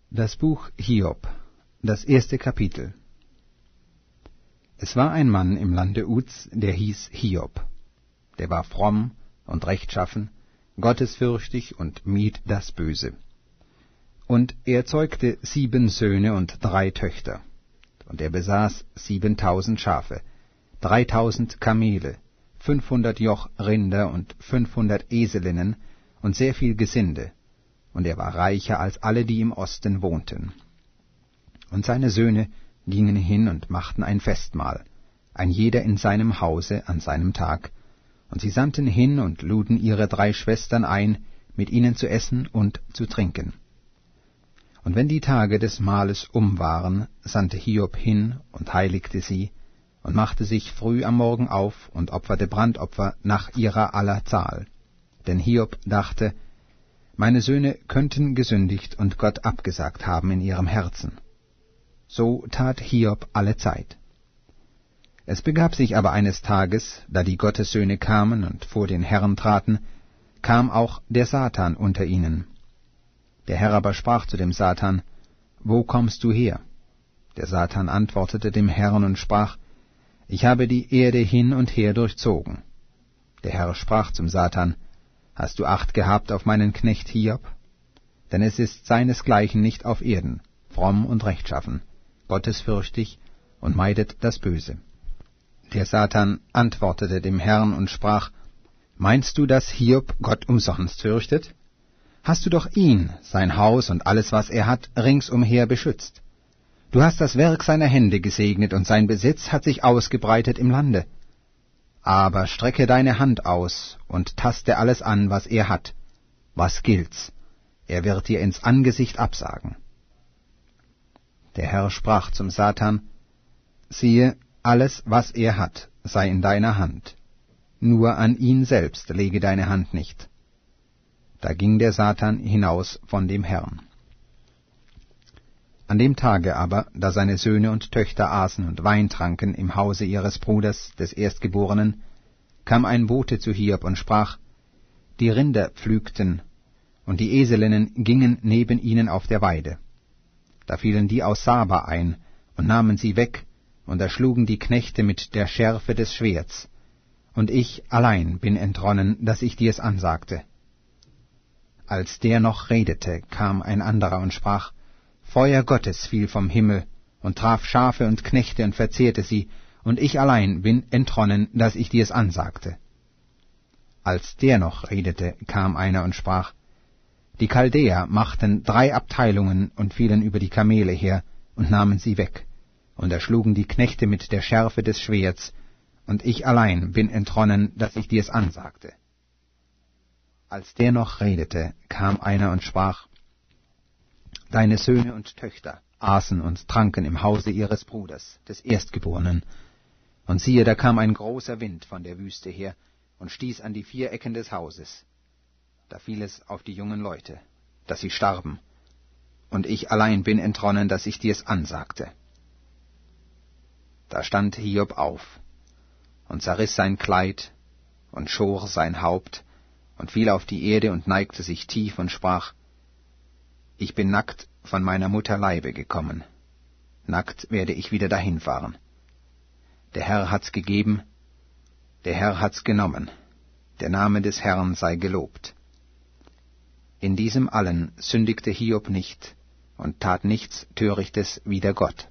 Das Buch Hiob, das 1. Kapitel. Es war ein Mann im Lande Uz, der hieß Hiob. Der war fromm und rechtschaffen, gottesfürchtig und mied das Böse. Und er zeugte 7 Söhne und 3 Töchter. Und er besaß 7.000 Schafe, 3.000 Kamele, 500 Joch Rinder und 500 Eselinnen und sehr viel Gesinde. Und er war reicher als alle, die im Osten wohnten. Und seine Söhne gingen hin und machten ein Festmahl, ein jeder in seinem Hause an seinem Tag, und sie sandten hin und luden ihre 3 Schwestern ein, mit ihnen zu essen und zu trinken. Und wenn die Tage des Mahles waren, sandte Hiob hin und heiligte sie, und machte sich früh am Morgen auf und opferte Brandopfer nach ihrer aller Zahl. Denn Hiob dachte, meine Söhne könnten gesündigt und Gott abgesagt haben in ihrem Herzen. So tat Hiob alle Zeit. Es begab sich aber eines Tages, da die Gottessöhne kamen und vor den Herrn traten, kam auch der Satan unter ihnen. Der Herr aber sprach zu dem Satan, »Wo kommst du her?« Der Satan antwortete dem Herrn und sprach, »Ich habe die Erde hin und her durchzogen.« Der Herr sprach zum Satan, »Hast du Acht gehabt auf meinen Knecht Hiob? Denn es ist seinesgleichen nicht auf Erden, fromm und rechtschaffen, gottesfürchtig und meidet das Böse.« Der Satan antwortete dem Herrn und sprach, »Meinst du, dass Hiob Gott umsonst fürchtet? Hast du doch ihn, sein Haus und alles, was er hat, ringsumher beschützt. Du hast das Werk seiner Hände gesegnet, und sein Besitz hat sich ausgebreitet im Lande. Aber strecke deine Hand aus und taste alles an, was er hat. Was gilt's? Er wird dir ins Angesicht absagen.« Der Herr sprach zum Satan, »Siehe, alles, was er hat, sei in deiner Hand. Nur an ihn selbst lege deine Hand nicht.« Da ging der Satan hinaus von dem Herrn. An dem Tage aber, da seine Söhne und Töchter aßen und Wein tranken im Hause ihres Bruders, des Erstgeborenen, kam ein Bote zu Hiob und sprach, die Rinder pflügten, und die Eselinnen gingen neben ihnen auf der Weide. Da fielen die aus Saba ein und nahmen sie weg und erschlugen die Knechte mit der Schärfe des Schwerts. Und ich allein bin entronnen, dass ich dir's ansagte. Als der noch redete, kam ein anderer und sprach, Feuer Gottes fiel vom Himmel und traf Schafe und Knechte und verzehrte sie, und ich allein bin entronnen, dass ich dir's ansagte. Als der noch redete, kam einer und sprach, die Chaldäer machten 3 Abteilungen und fielen über die Kamele her und nahmen sie weg, und erschlugen die Knechte mit der Schärfe des Schwerts, und ich allein bin entronnen, dass ich dir's ansagte. Als der noch redete, kam einer und sprach, deine Söhne und Töchter aßen und tranken im Hause ihres Bruders, des Erstgeborenen. Und siehe, da kam ein großer Wind von der Wüste her und stieß an die 4 Ecken des Hauses. Da fiel es auf die jungen Leute, dass sie starben. Und ich allein bin entronnen, dass ich dir's ansagte. Da stand Hiob auf und zerriss sein Kleid und schor sein Haupt und fiel auf die Erde und neigte sich tief und sprach, ich bin nackt von meiner Mutter Leibe gekommen. Nackt werde ich wieder dahinfahren. Der Herr hat's gegeben, der Herr hat's genommen. Der Name des Herrn sei gelobt. In diesem allen sündigte Hiob nicht und tat nichts Törichtes wider Gott.